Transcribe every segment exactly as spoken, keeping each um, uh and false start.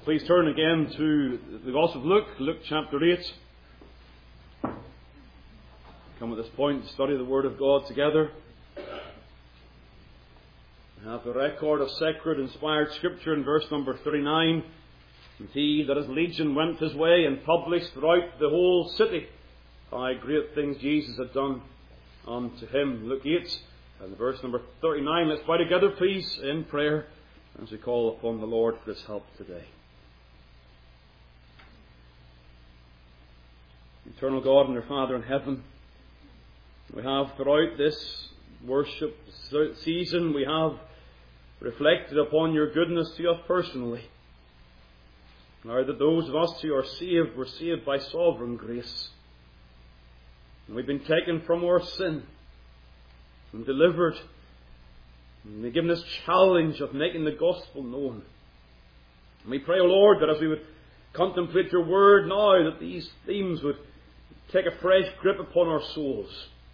Well, please turn again to the Gospel of Luke, Luke chapter eight. Come at this point to study the Word of God together. We have the record of sacred, inspired Scripture in verse number thirty-nine. And he that is legion went his way and published throughout the whole city how great things Jesus had done unto him. Luke eight and verse number thirty-nine. Let's bow together, please, in prayer as we call upon the Lord for His help today. Eternal God and our Father in heaven, we have throughout this worship season, we have reflected upon your goodness to us personally. Now that those of us who are saved were saved by sovereign grace. And we've been taken from our sin and delivered. And you've given us challenge of making the gospel known. And we pray, O Lord, that as we would contemplate your word now, that these themes would take a fresh grip upon our souls.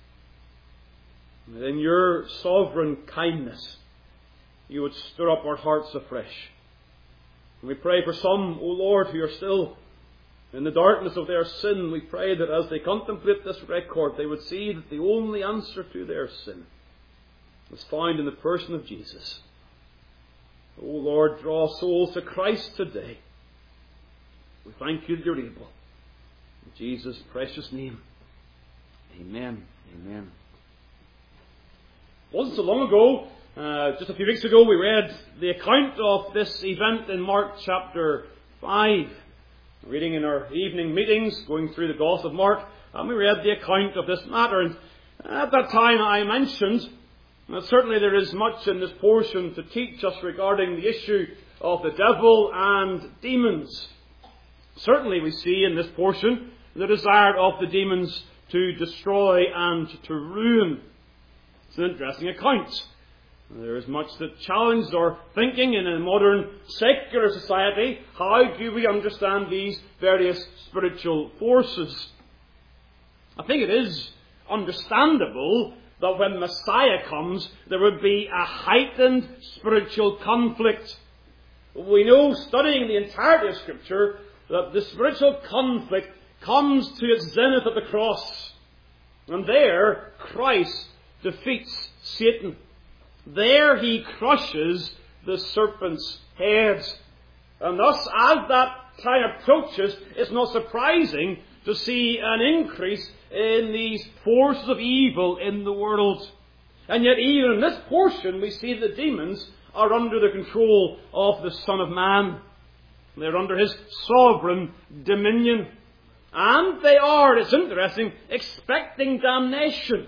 And in your sovereign kindness, you would stir up our hearts afresh. And we pray for some, O Lord, who are still in the darkness of their sin. We pray that as they contemplate this record, they would see that the only answer to their sin is found in the person of Jesus. O Lord, draw souls to Christ today. We thank you that you're able. In Jesus' precious name. Amen. Amen. It wasn't so long ago, uh, just a few weeks ago, we read the account of this event in Mark chapter five. Reading in our evening meetings, going through the Gospel of Mark, and we read the account of this matter. And at that time I mentioned that certainly there is much in this portion to teach us regarding the issue of the devil and demons. Certainly we see in this portion the desire of the demons to destroy and to ruin. It's an interesting account. There is much that challenges our thinking in a modern secular society. How do we understand these various spiritual forces? I think it is understandable that when Messiah comes, there would be a heightened spiritual conflict. We know, studying the entirety of Scripture, that the spiritual conflict comes to its zenith at the cross. And there, Christ defeats Satan. There he crushes the serpent's head. And thus, as that time approaches, it's not surprising to see an increase in these forces of evil in the world. And yet, even in this portion, we see the demons are under the control of the Son of Man. They're under his sovereign dominion. And they are, it's interesting, expecting damnation.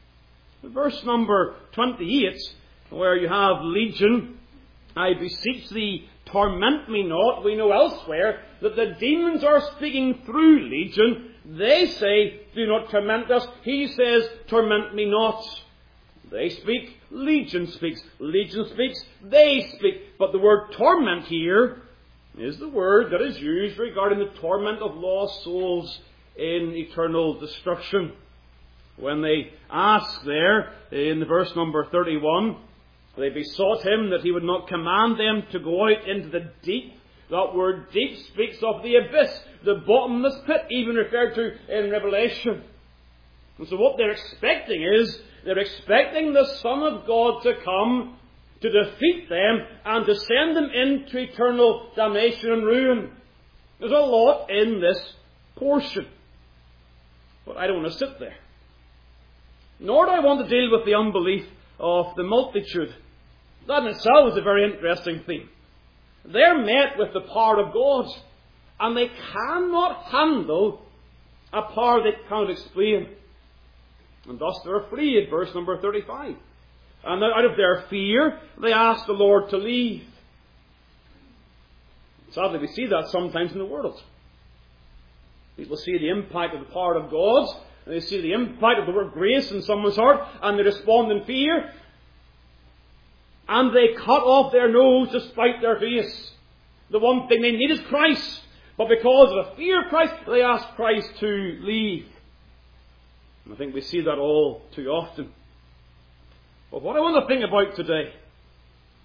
Verse number twenty-eight, where you have Legion, I beseech thee, torment me not. We know elsewhere that the demons are speaking through Legion. They say, do not torment us. He says, torment me not. They speak, Legion speaks. Legion speaks, they speak. But the word torment here is the word that is used regarding the torment of lost souls in eternal destruction. When they ask there, in the verse number thirty-one, they besought him that he would not command them to go out into the deep. That word deep speaks of the abyss, the bottomless pit, even referred to in Revelation. And so what they're expecting is, they're expecting the Son of God to come to defeat them and to send them into eternal damnation and ruin. There's a lot in this portion. But I don't want to sit there. Nor do I want to deal with the unbelief of the multitude. That in itself is a very interesting theme. They're met with the power of God, and they cannot handle a power they cannot explain. And thus they're afraid, verse number thirty-five. And out of their fear, they ask the Lord to leave. Sadly, we see that sometimes in the world. People see the impact of the power of God, and they see the impact of the word grace in someone's heart, and they respond in fear. And they cut off their nose to spite their face. The one thing they need is Christ. But because of the fear of Christ, they ask Christ to leave. And I think we see that all too often. But what I want to think about today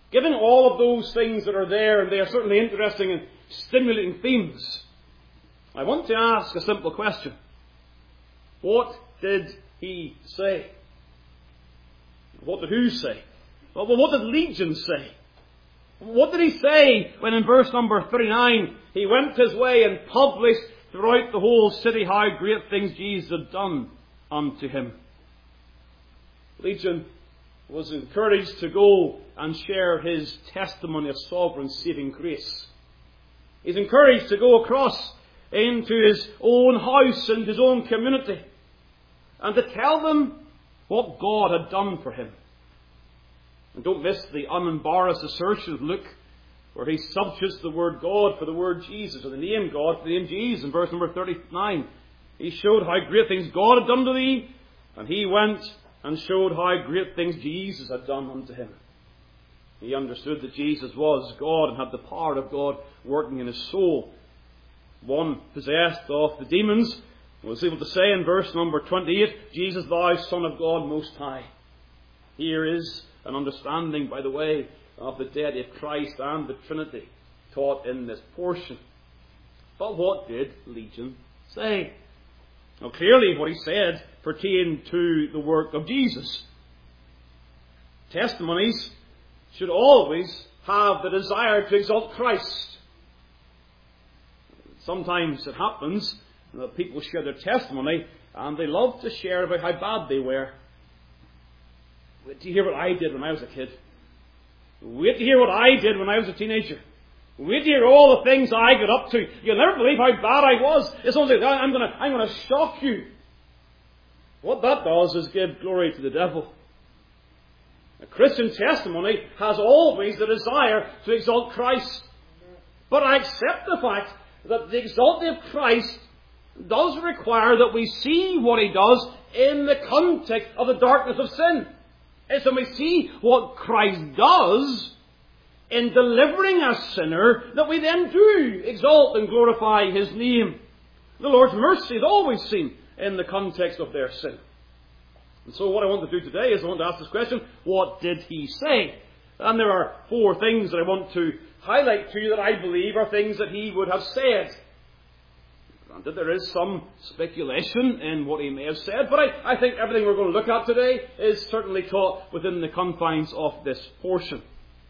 given all of those things that are there, and they are certainly interesting and stimulating themes, I want to ask a simple question. What did he say? What did who say? Well, what did Legion say? What did he say when in verse number thirty-nine he went his way and published throughout the whole city how great things Jesus had done unto him? Legion was encouraged to go and share his testimony of sovereign saving grace. He's encouraged to go across into his own house and his own community and to tell them what God had done for him. And don't miss the unembarrassed assertion of Luke, where he substitutes the word God for the word Jesus, or the name God for the name Jesus, in verse number thirty-nine. He showed how great things God had done to thee, and he went and showed how great things Jesus had done unto him. He understood that Jesus was God and had the power of God working in his soul. One possessed of the demons was able to say in verse number twenty-eight, Jesus, thou Son of God Most High. Here is an understanding, by the way, of the deity of Christ and the Trinity taught in this portion. But what did Legion say? Now, clearly what he said pertained to the work of Jesus. Testimonies should always have the desire to exalt Christ. Sometimes it happens that people share their testimony and they love to share about how bad they were. Wait to hear what I did when I was a kid. Wait to hear what I did when I was a teenager. Wait to hear all the things I got up to. You'll never believe how bad I was. It's only I'm going to I'm going to shock you. What that does is give glory to the devil. A Christian testimony has always the desire to exalt Christ. But I accept the fact that the exalting of Christ does require that we see what he does in the context of the darkness of sin. It's when we see what Christ does in delivering a sinner that we then do exalt and glorify his name. The Lord's mercy is always seen in the context of their sin. And so what I want to do today is I want to ask this question, what did he say? And there are four things that I want to highlight to you that I believe are things that he would have said. Granted, there is some speculation in what he may have said, but I, I think everything we're going to look at today is certainly taught within the confines of this portion.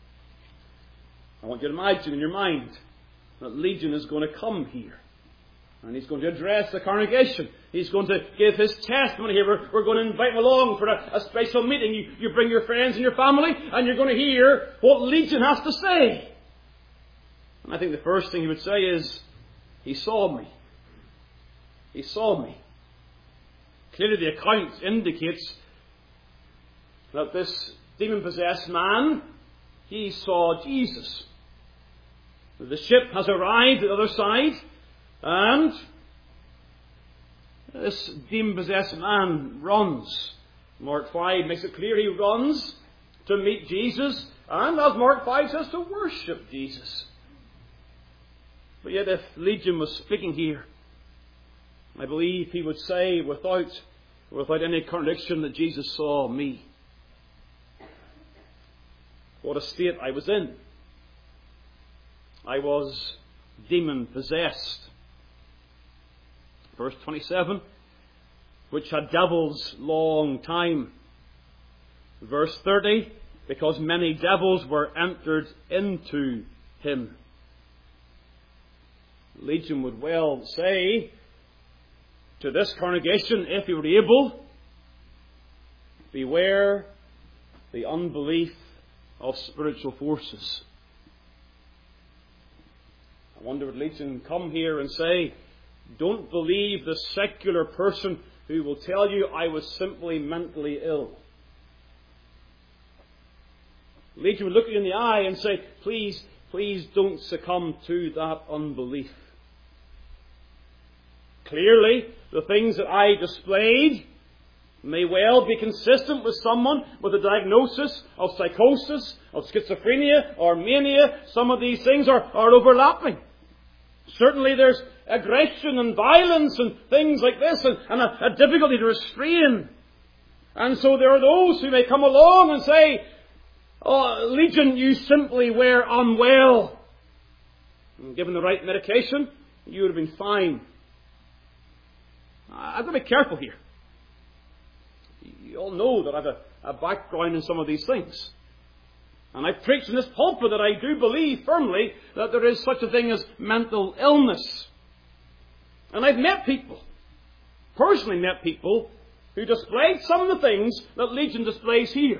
I want you to imagine in your mind that Legion is going to come here. And he's going to address the congregation. He's going to give his testimony here. We're, we're going to invite him along for a, a special meeting. You, you bring your friends and your family, and you're going to hear what Legion has to say. And I think the first thing he would say is, he saw me. He saw me. Clearly the account indicates that this demon-possessed man, he saw Jesus. The ship has arrived at the other side, and this demon-possessed man runs. Mark five makes it clear he runs to meet Jesus, and as Mark five says, to worship Jesus. But yet if Legion was speaking here, I believe he would say without, without any contradiction that Jesus saw me. What a state I was in. I was demon-possessed. Verse twenty-seven, which had devils long time. Verse thirty, because many devils were entered into him. Legion would well say to this congregation, if he were able, beware the unbelief of spiritual forces. I wonder would Legion come here and say, don't believe the secular person who will tell you I was simply mentally ill. Legion would look you in the eye and say, please, please don't succumb to that unbelief. Clearly, the things that I displayed may well be consistent with someone with a diagnosis of psychosis, of schizophrenia, or mania. Some of these things are, are overlapping. Certainly there's aggression and violence and things like this, and, and a, a difficulty to restrain. And so there are those who may come along and say, Oh, Legion, you simply were unwell. And given the right medication, you would have been fine. I've got to be careful here. You all know that I have a, a background in some of these things. And I've preached in this pulpit that I do believe firmly that there is such a thing as mental illness. And I've met people, personally met people, who displayed some of the things that Legion displays here.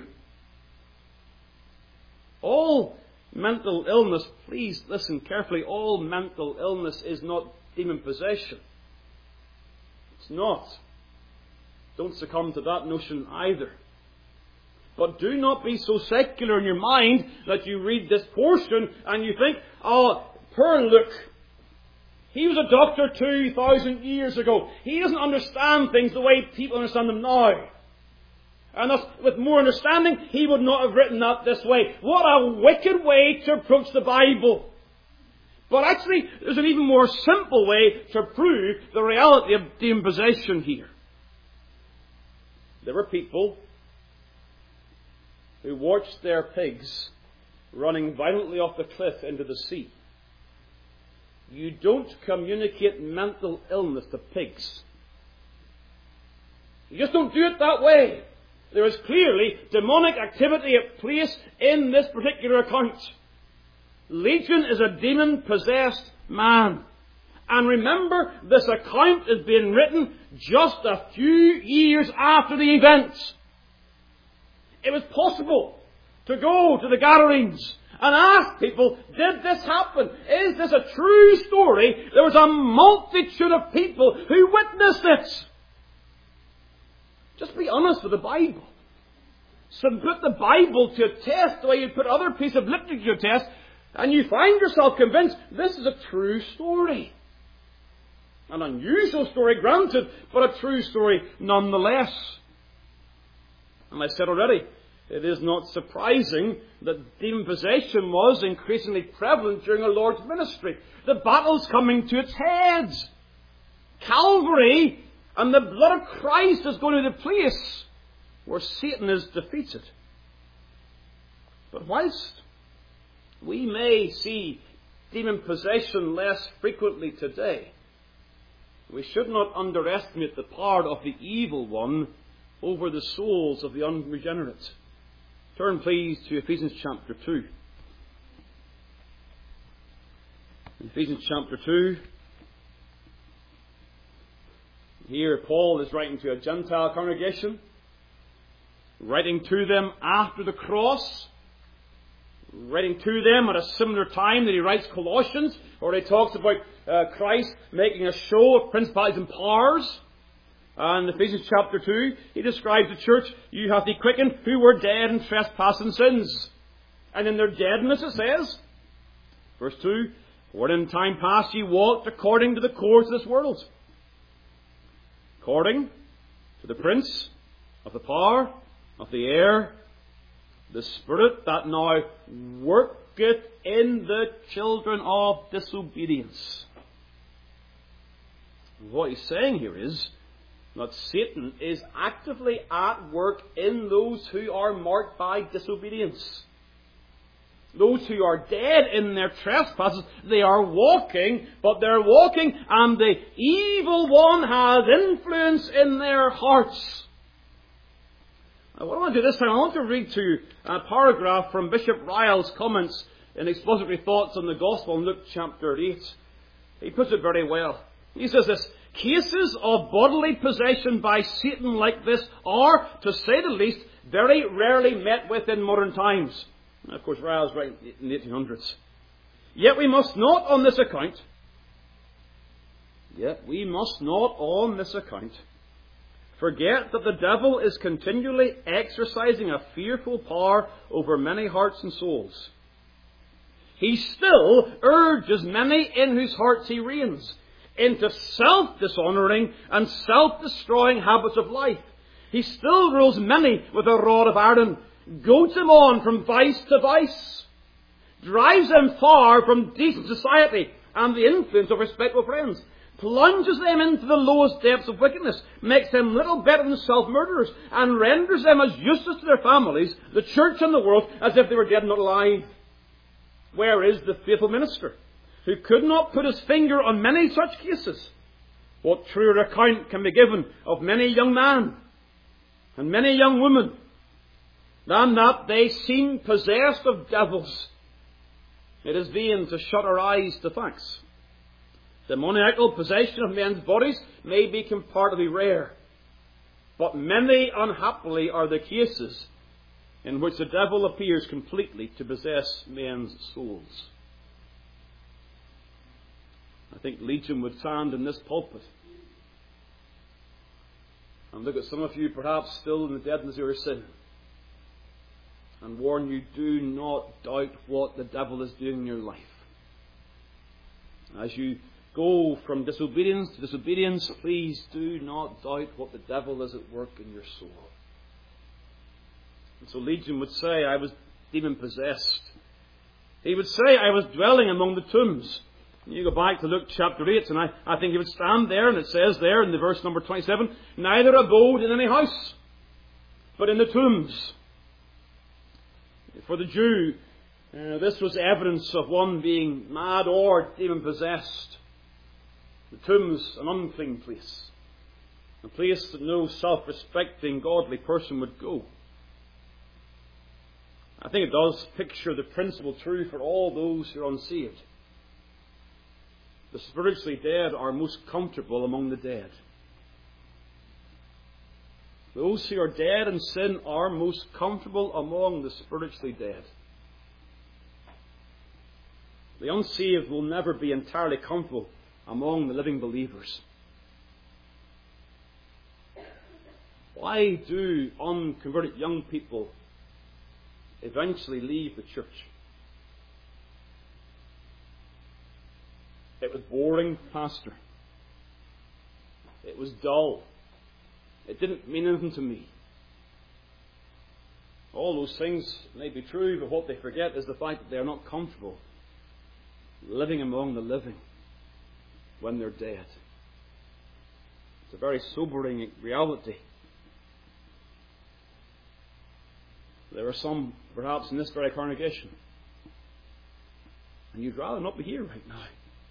All mental illness, please listen carefully, all mental illness is not demon possession. It's not. Don't succumb to that notion either. But do not be so secular in your mind that you read this portion and you think, oh, poor Luke. He was a doctor two thousand years ago. He doesn't understand things the way people understand them now. And thus, with more understanding, he would not have written that this way. What a wicked way to approach the Bible. But actually, there's an even more simple way to prove the reality of demon possession here. There were people who watched their pigs running violently off the cliff into the sea. You don't communicate mental illness to pigs. You just don't do it that way. There is clearly demonic activity at place in this particular account. Legion is a demon-possessed man. And remember, this account is being written just a few years after the events. It was possible to go to the Gadarenes and ask people, did this happen? Is this a true story? There was a multitude of people who witnessed it. Just be honest with the Bible. Submit the Bible to a test the way you put other pieces of literature to a test, and you find yourself convinced this is a true story. An unusual story, granted, but a true story nonetheless. And I said already, it is not surprising that demon possession was increasingly prevalent during our Lord's ministry. The battle's coming to its head. Calvary and the blood of Christ is going to the place where Satan is defeated. But whilst we may see demon possession less frequently today, we should not underestimate the power of the evil one over the souls of the unregenerate. Turn please to Ephesians chapter two. Ephesians chapter two. Here Paul is writing to a Gentile congregation, writing to them after the cross, writing to them at a similar time that he writes Colossians, where he talks about uh, Christ making a show of principalities and powers. And in Ephesians chapter two, he describes the church, you hath he quickened who were dead in trespass and sins. And in their deadness it says, verse two, wherein in time past ye walked according to the course of this world, according to the prince of the power of the air, the spirit that now worketh in the children of disobedience. What he's saying here is that Satan is actively at work in those who are marked by disobedience. Those who are dead in their trespasses, they are walking, but they're walking and the evil one has influence in their hearts. Now, what I want to do this time, I want to read to you a paragraph from Bishop Ryle's comments in Expository Thoughts on the Gospel in Luke chapter eight. He puts it very well. He says this, cases of bodily possession by Satan like this are, to say the least, very rarely met with in modern times. And of course, Ryle's writing in the eighteen hundreds. Yet we must not on this account, yet we must not on this account, forget that the devil is continually exercising a fearful power over many hearts and souls. He still urges many in whose hearts he reigns into self-dishonouring and self-destroying habits of life. He still rules many with a rod of iron, goads them on from vice to vice, drives them far from decent society and the influence of respectable friends. plunges them into the lowest depths of wickedness, makes them little better than self-murderers, and renders them as useless to their families, the church and the world, as if they were dead and not alive. Where is the faithful minister, who could not put his finger on many such cases? What truer account can be given of many young men and many young women than that they seem possessed of devils? It is vain to shut our eyes to facts. Demoniacal possession of men's bodies may be comparatively rare, but many, unhappily, are the cases in which the devil appears completely to possess men's souls. I think Legion would stand in this pulpit and look at some of you perhaps still in the deadness of your sin and warn you, do not doubt what the devil is doing in your life. As you go from disobedience to disobedience, please do not doubt what the devil is at work in your soul. And so Legion would say, I was demon possessed. He would say, I was dwelling among the tombs. And you go back to Luke chapter eight, and I, I think he would stand there, and it says there in the verse number twenty-seven, neither abode in any house, but in the tombs. For the Jew, uh, this was evidence of one being mad or demon possessed. The tomb's an unclean place, a place that no self-respecting, godly person would go. I think it does picture the principle true for all those who are unsaved. The spiritually dead are most comfortable among the dead. Those who are dead in sin are most comfortable among the spiritually dead. The unsaved will never be entirely comfortable among the living believers. Why do unconverted young people eventually leave the church? It was boring, Pastor. It was dull. It didn't mean anything to me. All those things may be true, but what they forget is the fact that they are not comfortable living among the living when they're dead. It's a very sobering reality. There are some, perhaps, in this very congregation, and you'd rather not be here right now,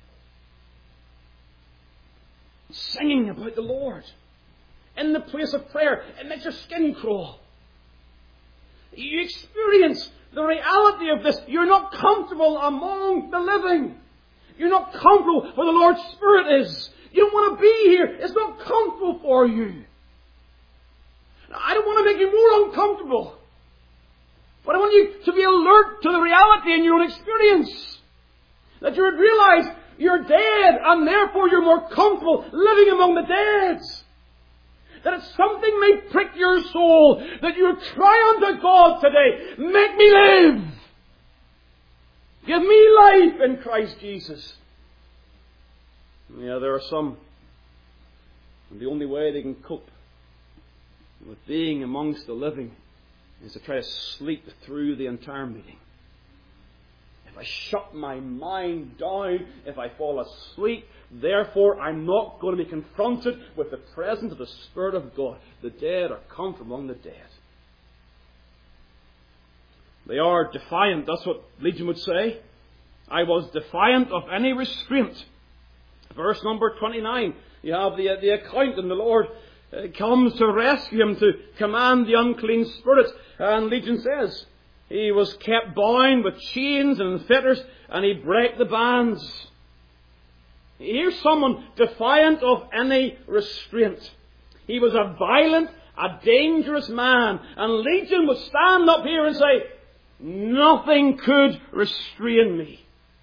singing about the Lord in the place of prayer. It makes your skin crawl. You experience the reality of this. You're not comfortable among the living. You're not comfortable where the Lord's Spirit is. You don't want to be here. It's not comfortable for you. Now, I don't want to make you more uncomfortable, but I want you to be alert to the reality in your own experience. That you would realize you're dead, and therefore you're more comfortable living among the dead. That if something may prick your soul, that you cry unto God today, make me live. Give me life in Christ Jesus. Yeah, there are some, and the only way they can cope with being amongst the living is to try to sleep through the entire meeting. If I shut my mind down, if I fall asleep, therefore I'm not going to be confronted with the presence of the Spirit of God. The dead are comfortable among the dead. They are defiant. That's what Legion would say. I was defiant of any restraint. Verse number twenty-nine. You have the, the account, and the Lord uh, comes to rescue him, to command the unclean spirits. And Legion says, he was kept bound with chains and fetters, and he brake the bands. Here's someone defiant of any restraint. He was a violent, a dangerous man. And Legion would stand up here and say, nothing could restrain me.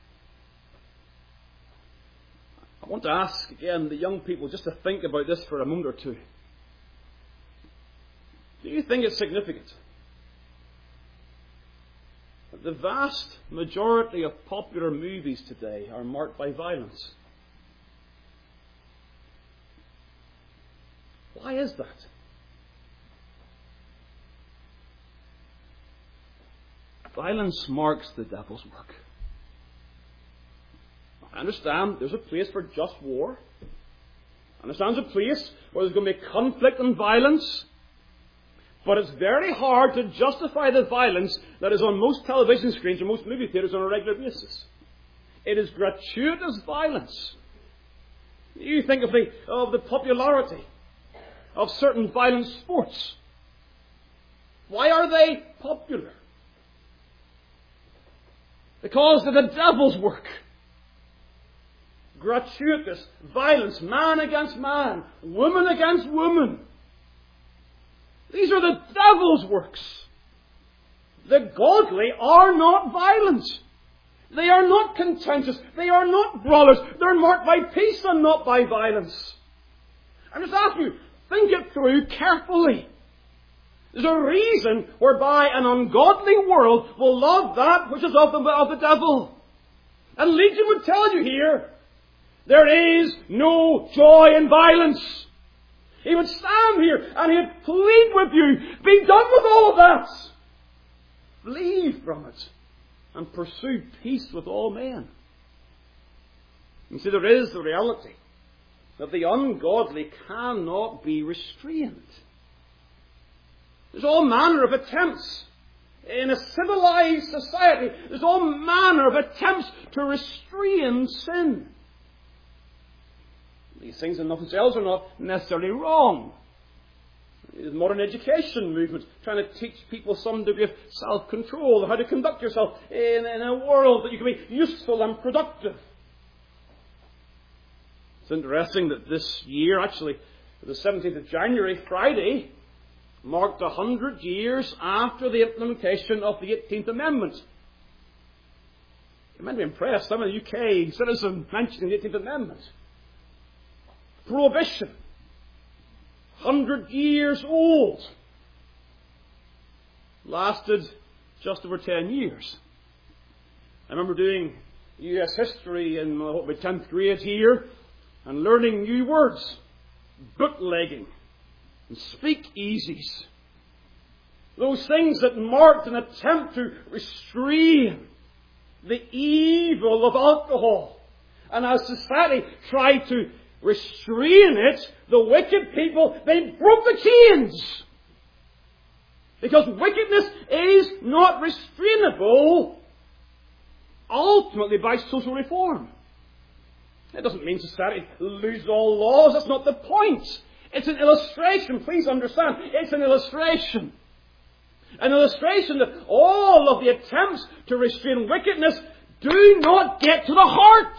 I want to ask again the young people just to think about this for a moment or two. Do you think it's significant that the vast majority of popular movies today are marked by violence? Why is that? Violence marks the devil's work. I understand there's a place for just war. understands a place where there's going to be conflict and violence. But it's very hard to justify the violence that is on most television screens or most movie theatres on a regular basis. It is gratuitous violence. You think of the, of the popularity of certain violent sports. Why are they popular? Because of the devil's work. Gratuitous violence, man against man, woman against woman. These are the devil's works. The godly are not violent. They are not contentious. They are not brawlers. They're marked by peace and not by violence. I'm just asking you, think it through carefully. There's a reason whereby an ungodly world will love that which is of the, of the devil. And Legion would tell you here, there is no joy in violence. He would stand here and he would plead with you, be done with all of that. Flee from it and pursue peace with all men. You see, there is the reality that the ungodly cannot be restrained. There's all manner of attempts. In a civilized society, there's all manner of attempts to restrain sin. These things in themselves are not necessarily wrong. The modern education movement trying to teach people some degree of self-control, how to conduct yourself in, in a world that you can be useful and productive. It's interesting that this year, actually, the seventeenth of January, Friday, marked a hundred years after the implementation of the eighteenth Amendment. You might be impressed, some of the U K citizens mentioning the eighteenth Amendment. Prohibition. Hundred years old. Lasted just over ten years. I remember doing U S history in what, my tenth grade here and learning new words. Bootlegging and speakeasies. Those things that marked an attempt to restrain the evil of alcohol. And as society tried to restrain it, the wicked people, they broke the chains. Because wickedness is not restrainable ultimately by social reform. It doesn't mean society loses all laws. That's not the point. It's an illustration. Please understand. It's an illustration. An illustration that all of the attempts to restrain wickedness do not get to the heart.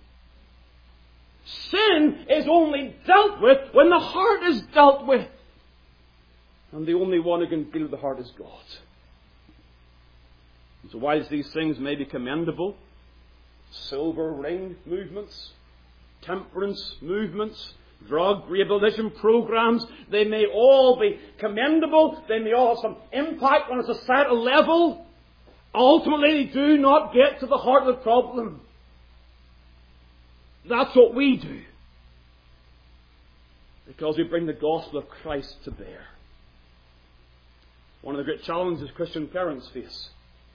Sin is only dealt with when the heart is dealt with. And the only one who can deal with the heart is God. And so whilst these things may be commendable, silver ring movements, temperance movements, drug rehabilitation programs, they may all be commendable, they may all have some impact on a societal level. Ultimately, they do not get to the heart of the problem. That's what we do. Because we bring the gospel of Christ to bear. One of the great challenges Christian parents face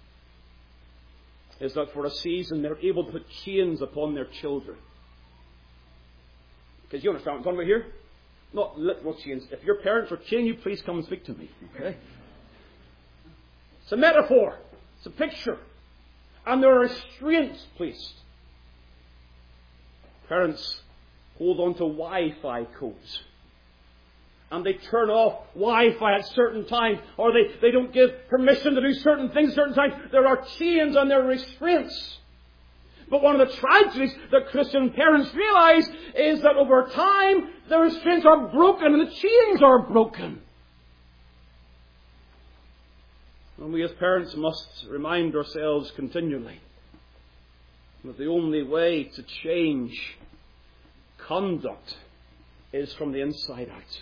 is that for a season they're able to put chains upon their children. Because you understand what I'm talking about here? Not literal chains. If your parents are chaining you, please come and speak to me. Okay? It's a metaphor. It's a picture. And there are restraints placed. Parents hold on to Wi-Fi codes. And they turn off Wi-Fi at certain times. Or they, they don't give permission to do certain things at certain times. There are chains and there are restraints. But one of the tragedies that Christian parents realize is that over time the restraints are broken and the chains are broken. And we as parents must remind ourselves continually that the only way to change conduct is from the inside out.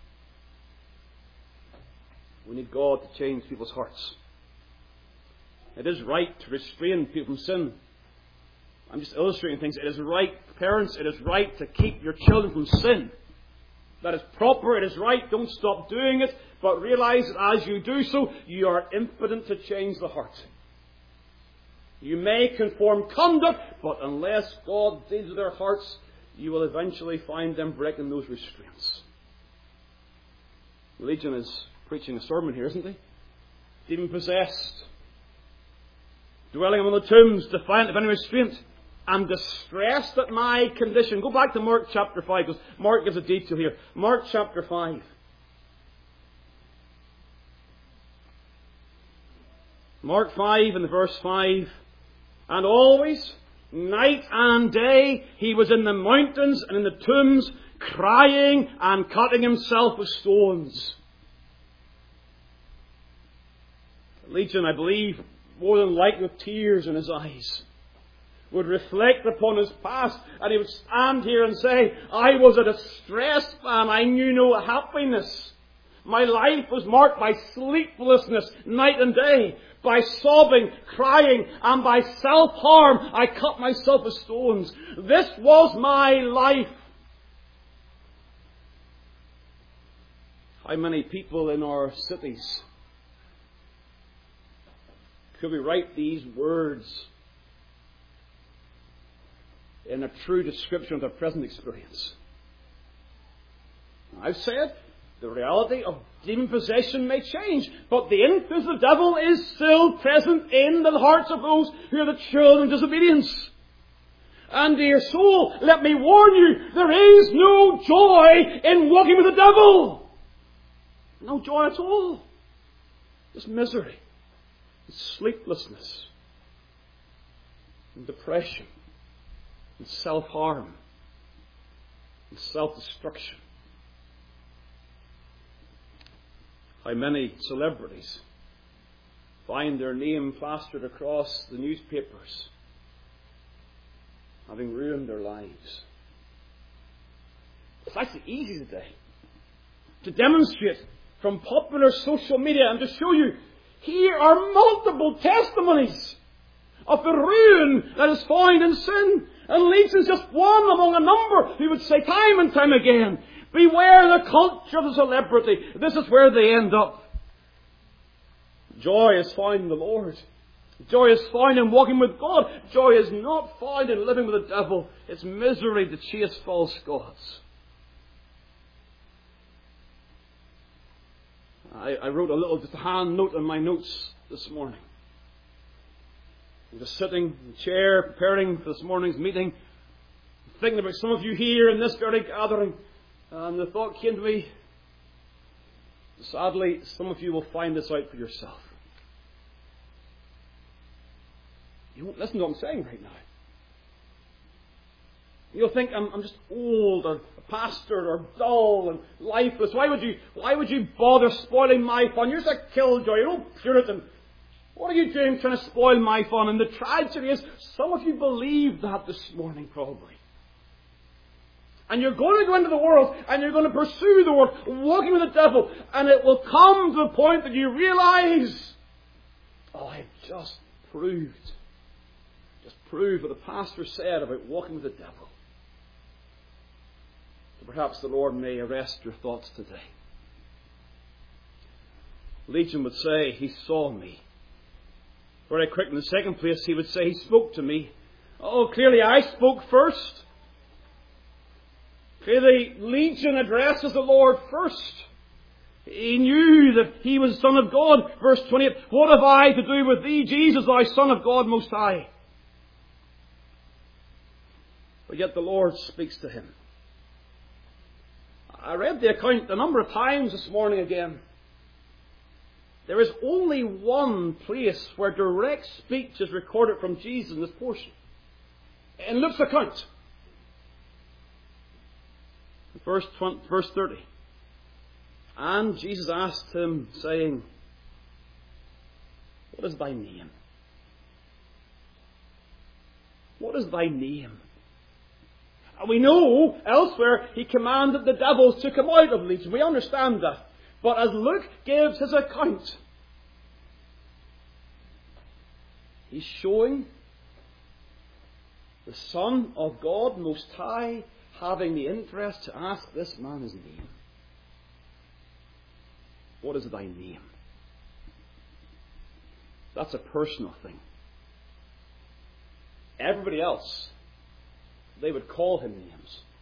We need God to change people's hearts. It is right to restrain people from sin. I'm just illustrating things. It is right, parents, it is right to keep your children from sin. That is proper, it is right, don't stop doing it, but realize that as you do so, you are impotent to change the heart. You may conform conduct, but unless God deals with their hearts, you will eventually find them breaking those restraints. Legion is preaching a sermon here, isn't he? Demon possessed, dwelling among the tombs, defiant of any restraint, and distressed at my condition. Go back to Mark chapter five, because Mark gives a detail here. Mark chapter five. Mark five and verse five. And always, night and day, he was in the mountains and in the tombs, crying and cutting himself with stones. Legion, I believe, more than likely with tears in his eyes, would reflect upon his past, and he would stand here and say, I was a distressed man, I knew no happiness. My life was marked by sleeplessness night and day, by sobbing, crying, and by self-harm. I cut myself with stones. This was my life. How many people in our cities could we write these words in a true description of their present experience? I've said the reality of demon possession may change, but the influence of the devil is still present in the hearts of those who are the children of disobedience. And dear soul, let me warn you, there is no joy in walking with the devil. No joy at all. Just misery, and sleeplessness, and depression, and self-harm, and self-destruction. How many celebrities find their name plastered across the newspapers, having ruined their lives. It's actually easy today to demonstrate from popular social media and to show you, here are multiple testimonies of the ruin that is found in sin. And Leeds is just one among a number who would say time and time again, beware the culture of the celebrity. This is where they end up. Joy is found in the Lord. Joy is found in walking with God. Joy is not found in living with the devil. It's misery to chase false gods. I, I wrote a little just a hand note in my notes this morning. I was sitting in the chair preparing for this morning's meeting, thinking about some of you here in this very gathering. And the thought came to me, sadly, some of you will find this out for yourself. You won't listen to what I'm saying right now. You'll think I'm, I'm just old or a pastor or dull and lifeless. Why would you, why would you bother spoiling my fun? You're just a killjoy. You're no Puritan. What are you doing trying to spoil my fun? And the tragedy is, some of you believe that this morning probably. And you're going to go into the world and you're going to pursue the world, walking with the devil. And it will come to the point that you realize, oh, I've just proved, just proved what the pastor said about walking with the devil. So perhaps the Lord may arrest your thoughts today. Legion would say, he saw me. Very quick in the second place, he would say, he spoke to me. Oh, clearly I spoke first. Clearly, Legion addresses the Lord first. He knew that he was the Son of God. Verse twenty-eight, what have I to do with thee, Jesus, thou Son of God Most High? But yet the Lord speaks to him. I read the account a number of times this morning again. There is only one place where direct speech is recorded from Jesus in this portion. In Luke's account. Verse twenty, verse thirty. And Jesus asked him, saying, what is thy name? What is thy name? And we know elsewhere he commanded the devils to come out of Legion. We understand that. But as Luke gives his account, he's showing the Son of God Most High having the interest to ask this man his name. What is thy name? That's a personal thing. Everybody else, they would call him names.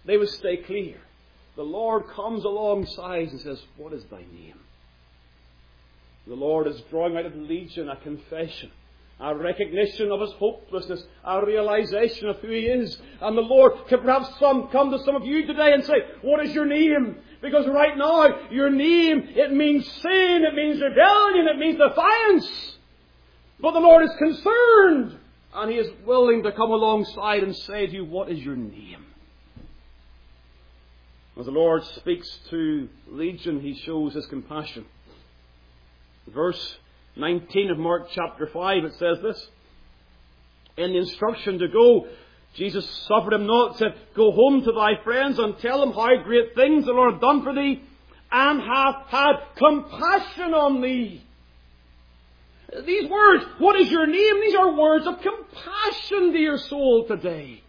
they would stay clear. The Lord comes alongside and says, what is thy name? The Lord is drawing out of Legion a confession, a recognition of his hopelessness, a realization of who he is. And the Lord can perhaps some come to some of you today and say, what is your name? Because right now, your name, it means sin, it means rebellion, it means defiance. But the Lord is concerned, and he is willing to come alongside and say to you, what is your name? As the Lord speaks to Legion, he shows his compassion. Verse nineteen of Mark chapter five, it says this. In the instruction to go, Jesus suffered him not, said, go home to thy friends and tell them how great things the Lord hath done for thee, and hath had compassion on thee. These words, what is your name? These are words of compassion to your soul today.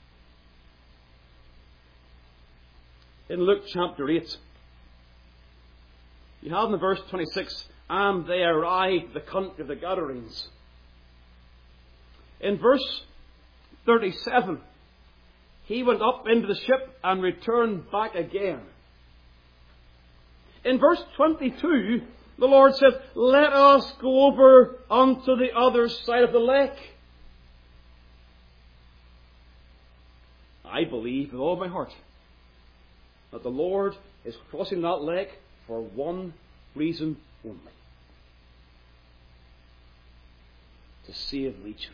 In Luke chapter eight, you have in the verse twenty-six, and they arrived the country of the Gadarenes. In verse thirty-seven, he went up into the ship and returned back again. In verse twenty-two, the Lord says, let us go over unto the other side of the lake. I believe with all my heart that the Lord is crossing that lake for one reason only. To save Legion.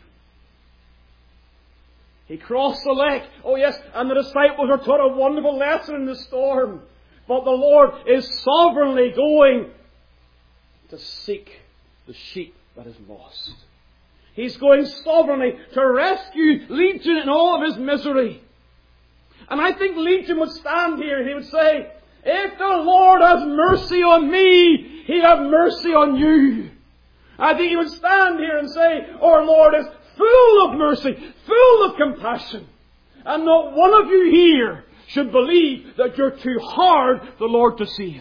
He crossed the lake. Oh yes, and the disciples are taught a wonderful lesson in the storm. But the Lord is sovereignly going to seek the sheep that is lost. He's going sovereignly to rescue Legion in all of his misery. And I think Legion would stand here and he would say, if the Lord has mercy on me, he'll have mercy on you. I think he would stand here and say, our Lord is full of mercy, full of compassion. And not one of you here should believe that you're too hard for the Lord to save.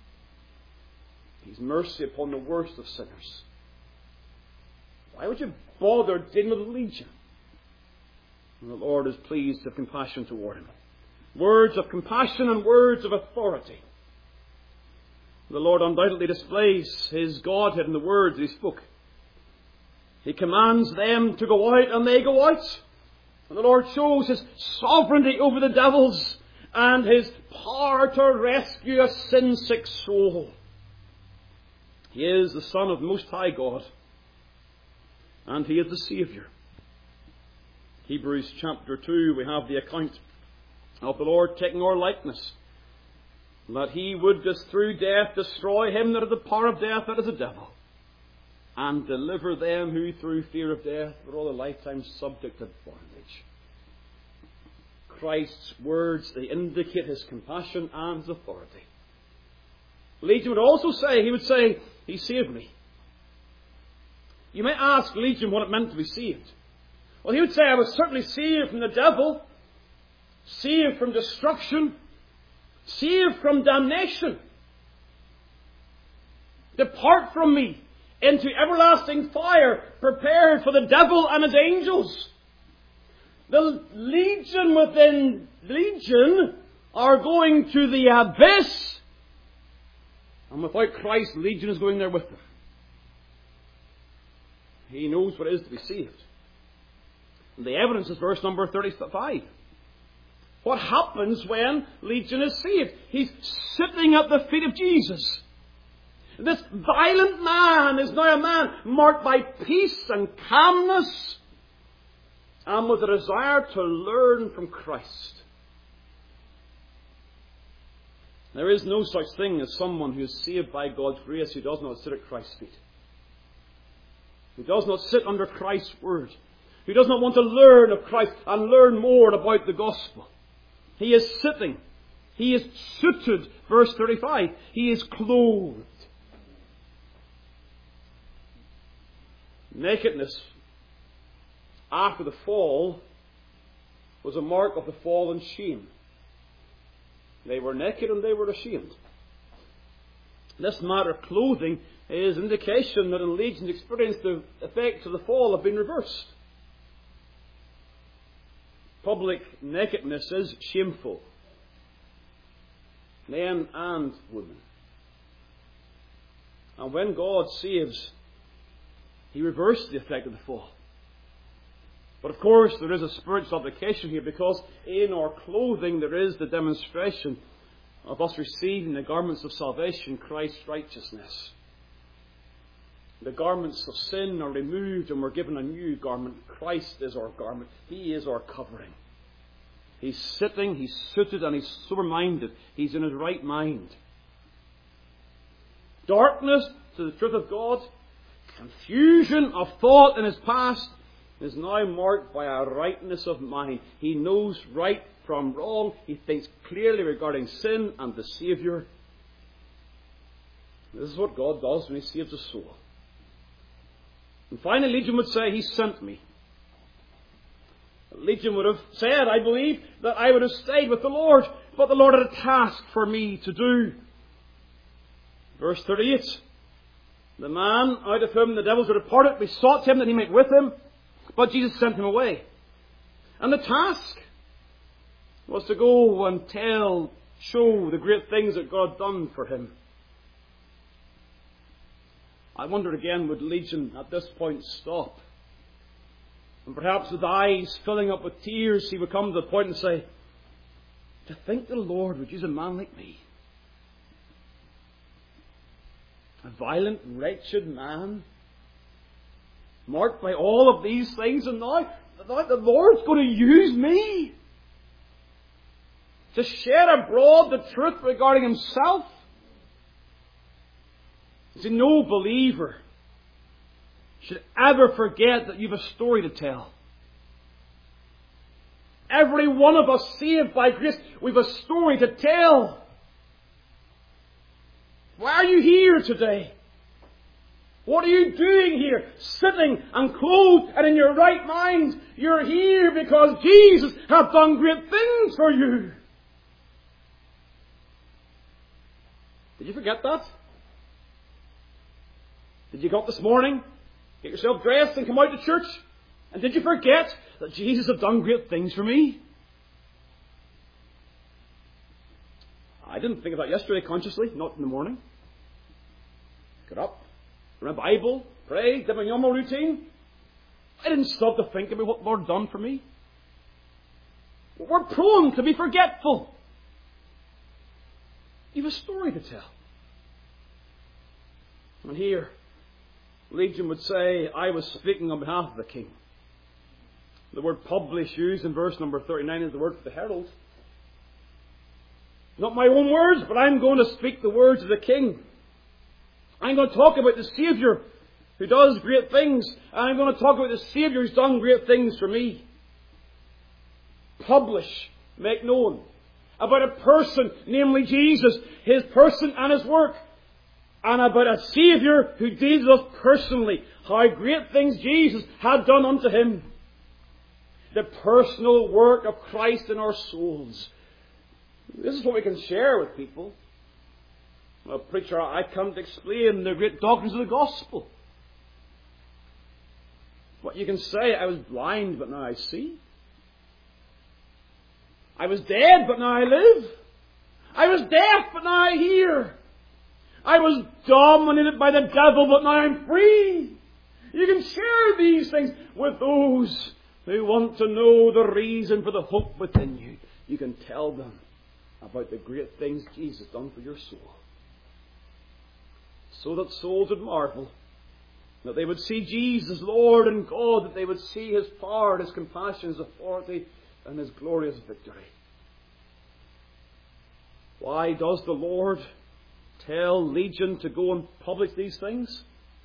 He's mercy upon the worst of sinners. Why would you bother dealing with Legion? And the Lord is pleased to have compassion toward him. Words of compassion and words of authority. The Lord undoubtedly displays his Godhead in the words he spoke. He commands them to go out, and they go out. And the Lord shows his sovereignty over the devils and his power to rescue a sin-sick soul. He is the Son of the Most High God, and he is the Saviour. Hebrews chapter two, we have the account of the Lord taking our likeness, that he would just through death destroy him that had the power of death, that is the devil, and deliver them who through fear of death were all a lifetime subject to bondage. Christ's words, they indicate his compassion and his authority. Legion would also say, he would say, he saved me. You might ask Legion what it meant to be saved. Well, he would say, I was certainly saved from the devil, saved from destruction, saved from damnation. Depart from me into everlasting fire, prepared for the devil and his angels. The legion within legion are going to the abyss. And without Christ, legion is going there with them. He knows what it is to be saved. And the evidence is verse number thirty-five. What happens when Legion is saved? He's sitting at the feet of Jesus. This violent man is now a man marked by peace and calmness, and with a desire to learn from Christ. There is no such thing as someone who is saved by God's grace who does not sit at Christ's feet, who does not sit under Christ's word, who does not want to learn of Christ and learn more about the gospel. He is sitting. He is suited. Verse thirty-five. He is clothed. Nakedness after the fall was a mark of the fall and shame. They were naked and they were ashamed. This matter of clothing is indication that in Legion's experience the effects of the fall have been reversed. public nakedness is shameful. Men and women. And when God saves, He reversed the effect of the fall. But of course, there is a spiritual application here, because in our clothing there is the demonstration of us receiving the garments of salvation, Christ's righteousness. The garments of sin are removed and we're given a new garment. Christ is our garment. He is our covering. He's sitting, he's suited, and he's sober-minded. He's in his right mind. Darkness to the truth of God, confusion of thought in his past, is now marked by a rightness of mind. He knows right from wrong. He thinks clearly regarding sin and the Saviour. This is what God does when He saves a soul. And finally, Legion would say, He sent me. Legion would have said, I believe, that I would have stayed with the Lord, but the Lord had a task for me to do. Verse thirty-eight. The man out of whom the devils were departed besought Him that He might with him, but Jesus sent him away. And the task was to go and tell, show the great things that God had done for him. I wondered again, would Legion at this point stop? And perhaps with eyes filling up with tears, he would come to the point and say, to think the Lord would use a man like me. A violent, wretched man, marked by all of these things, and now, now the Lord's going to use me to shed abroad the truth regarding Himself. You see, no believer should ever forget that you've a story to tell. Every one of us saved by grace, we've a story to tell. Why are you here today? What are you doing here? Sitting and clothed and in your right mind. You're here because Jesus has done great things for you. Did you forget that? Did you go up this morning, get yourself dressed and come out to church? And did you forget that Jesus has done great things for me? I didn't think of that yesterday consciously, not in the morning. Got up, read the Bible, pray, did my normal routine. I didn't stop to think about what the Lord done for me. We're prone to be forgetful. You have a story to tell. And here, Legion would say, I was speaking on behalf of the King. The word publish used in verse number thirty-nine is the word for the herald. Not my own words, but I'm going to speak the words of the King. I'm going to talk about the Saviour who does great things. And I'm going to talk about the Saviour who's done great things for me. Publish, make known. About a person, namely Jesus, His person and His work. And about a Saviour who deals with us personally. How great things Jesus had done unto Him. The personal work of Christ in our souls. This is what we can share with people. Well, preacher, I can't explain the great doctrines of the gospel. What you can say, I was blind, but now I see. I was dead, but now I live. I was deaf, but now I hear. I was dominated by the devil, but now I'm free. You can share these things with those who want to know the reason for the hope within you. You can tell them about the great things Jesus has done for your soul. So that souls would marvel, that they would see Jesus, Lord and God, that they would see His power, His compassion, His authority, and His glorious victory. Why does the Lord tell Legion to go and publish these things?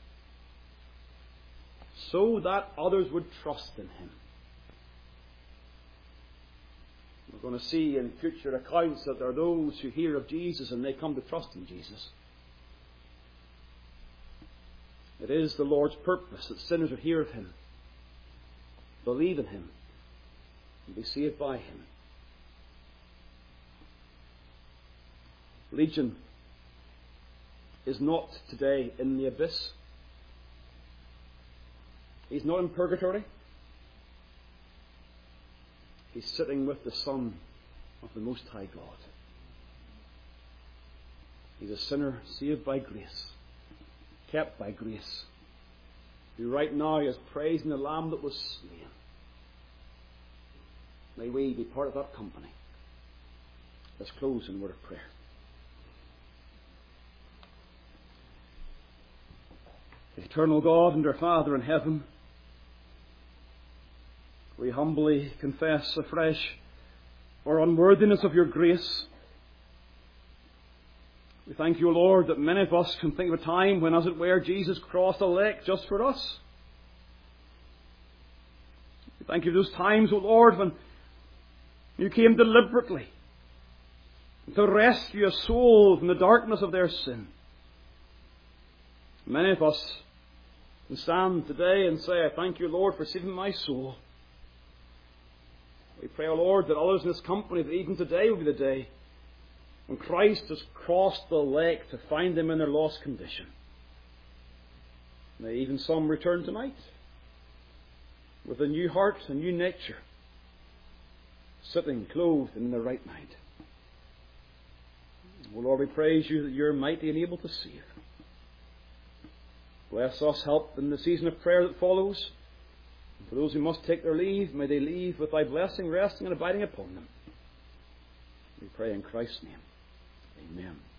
So that others would trust in Him. We're going to see in future accounts that there are those who hear of Jesus and they come to trust in Jesus. It is the Lord's purpose that sinners would hear of Him, believe in Him, and be saved by Him. Legion is not today in the abyss. He's not in purgatory. He's sitting with the Son of the Most High God. He's a sinner saved by grace, kept by grace, who right now is praising the Lamb that was slain. May we be part of that company. Let's close in a word of prayer. Eternal God and our Father in heaven, we humbly confess afresh our unworthiness of your grace. We thank you, Lord, that many of us can think of a time when, as it were, Jesus crossed a lake just for us. We thank you for those times, O Lord, when you came deliberately to rescue a soul from the darkness of their sin. Many of us can stand today and say, I thank you, Lord, for saving my soul. We pray, O Lord, that others in this company, that even today will be the day when Christ has crossed the lake to find them in their lost condition. May even some return tonight with a new heart, a new nature, sitting clothed in their right mind. O Lord, we praise you that you're mighty and able to save. Bless us, help in the season of prayer that follows. And for those who must take their leave, may they leave with thy blessing resting and abiding upon them. We pray in Christ's name. Amen.